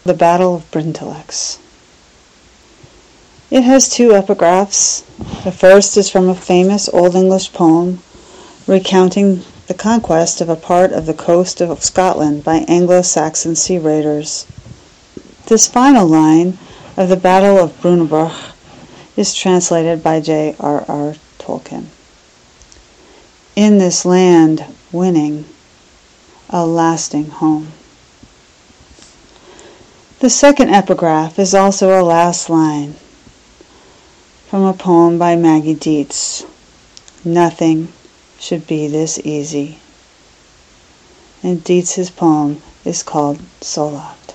The Battle of Brintellix. It has two epigraphs. The first is from a famous Old English poem recounting the conquest of a part of the coast of Scotland by Anglo-Saxon sea raiders. This final line of the Battle of Brunanburh is translated by J.R.R. Tolkien. In this land, winning a lasting home. The second epigraph is also a last line from a poem by Maggie Dietz. Nothing should be this easy. And Dietz's poem is called Solopt.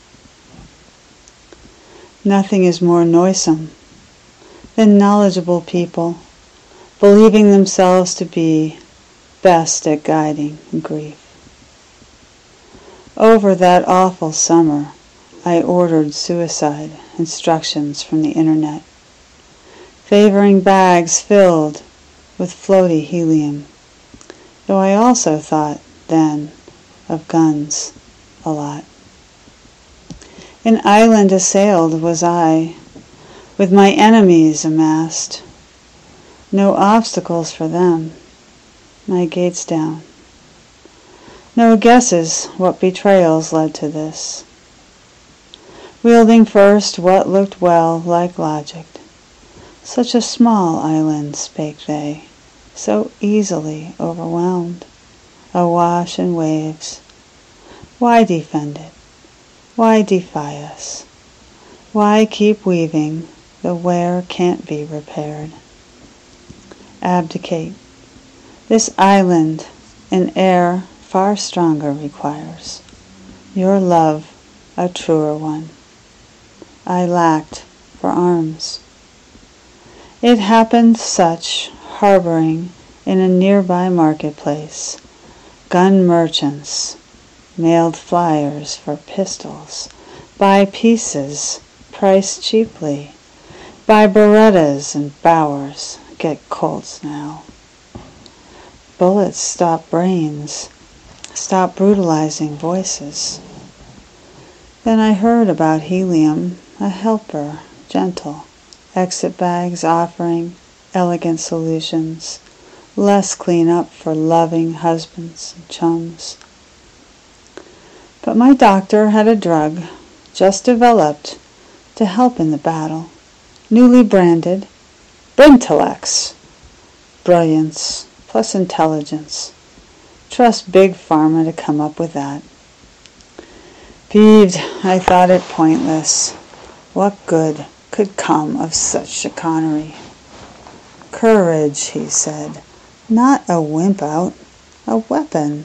Nothing is more noisome than knowledgeable people believing themselves to be best at guiding grief. Over that awful summer, I ordered suicide instructions from the internet, favoring bags filled with floaty helium, though I also thought then of guns a lot. An island assailed was I, with my enemies amassed. No obstacles for them, my gates down. No guesses what betrayals led to this. Wielding first what looked well like logic. Such a small island, spake they, so easily overwhelmed, awash in waves. Why defend it? Why defy us? Why keep weaving the ware can't be repaired? Abdicate. This island an air far stronger requires. Your love a truer one. I lacked for arms. It happened such, harboring in a nearby marketplace, gun merchants mailed flyers for pistols, buy pieces priced cheaply, buy Berettas and Bowers, get Colts now. Bullets stop brains, stop brutalizing voices. Then I heard about helium, a helper, gentle, exit bags offering elegant solutions, less clean up for loving husbands and chums. But my doctor had a drug, just developed, to help in the battle, newly branded Brintellix. Brilliance plus intelligence. Trust Big Pharma to come up with that. Peeved, I thought it pointless. What good could come of such chicanery? Courage, he said, not a wimp out, a weapon.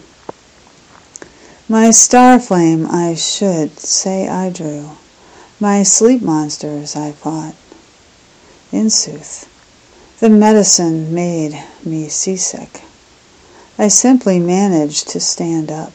My star flame I should say I drew, my sleep monsters I fought. In sooth, the medicine made me seasick. I simply managed to stand up.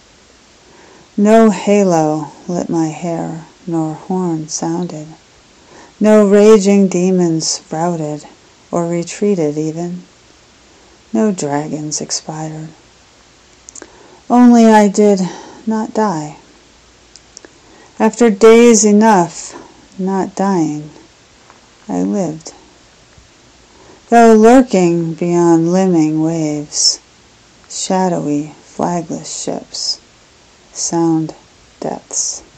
No halo lit my hair, nor horn sounded. No raging demons sprouted, or retreated even. No dragons expired. Only I did not die. After days enough, not dying, I lived. Though lurking beyond limbing waves, shadowy, flagless ships, sound depths.